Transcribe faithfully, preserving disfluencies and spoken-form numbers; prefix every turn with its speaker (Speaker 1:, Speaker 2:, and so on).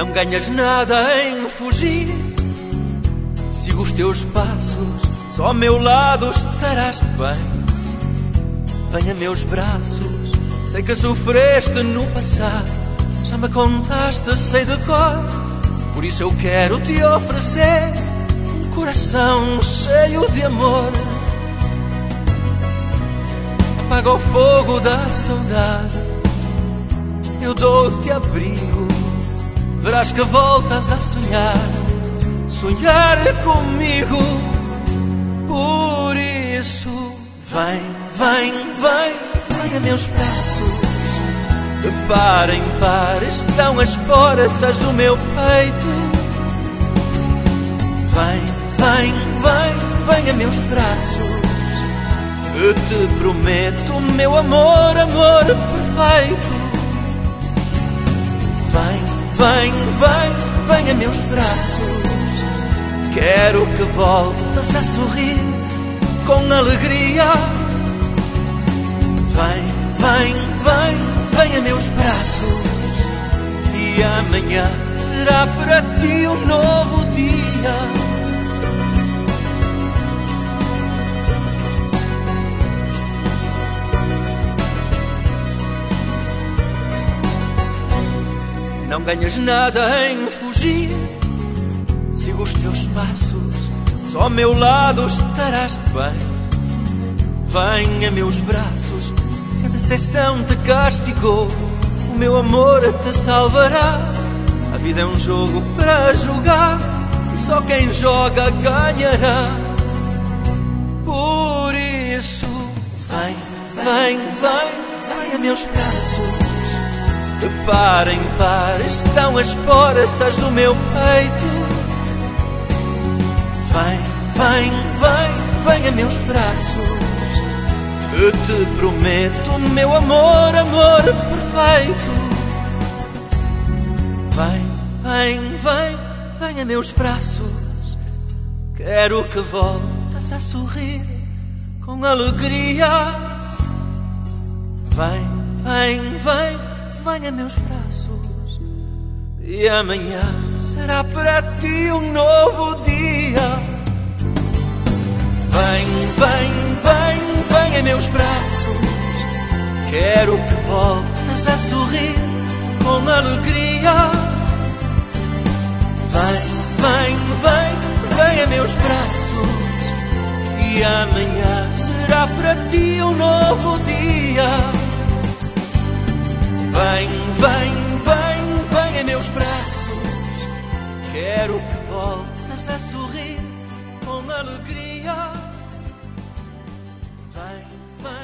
Speaker 1: Não ganhas nada em fugir, siga os teus passos, só ao meu lado estarás bem. Venha meus braços, sei que sofreste no passado, já me contaste, sei de cor. Por isso eu quero te oferecer um coração cheio de amor. Apaga o fogo da saudade, eu dou-te abrigo. Verás que voltas a sonhar, sonhar comigo. Por isso vem, vem, vem, vem a meus braços. De par em par estão as portas do meu peito. Vem, vem, vem, vem a meus braços. Eu te prometo, meu amor, amor perfeito. Vem, vem, vem, vem a meus braços. Quero que voltes a sorrir com alegria. Vem, vem, vem, vem a meus braços. E amanhã será para ti um novo dia. Não ganhas nada em fugir, siga os teus passos, só ao meu lado estarás bem. Vem a meus braços, se a decepção te castigou, o meu amor te salvará. A vida é um jogo para jogar, e só quem joga ganhará. Por isso vem, vem, vem, vem a meus braços. De par em par estão as portas do meu peito. Vem, vem, vem, vem a meus braços. Eu te prometo, meu amor, amor perfeito. Vem, vem, vem, vem a meus braços. Quero que voltes a sorrir com alegria. Vem, vem, vem, vem a meus braços. E amanhã será para ti um novo dia. Vem, vem, vem, vem a meus braços. Quero que voltes a sorrir com alegria. Vem, vem, vem, vem a meus braços. E amanhã será para ti um novo dia. Vem, vem, vem, vem a meus braços. Quero que voltes a sorrir com alegria. Vem, vem.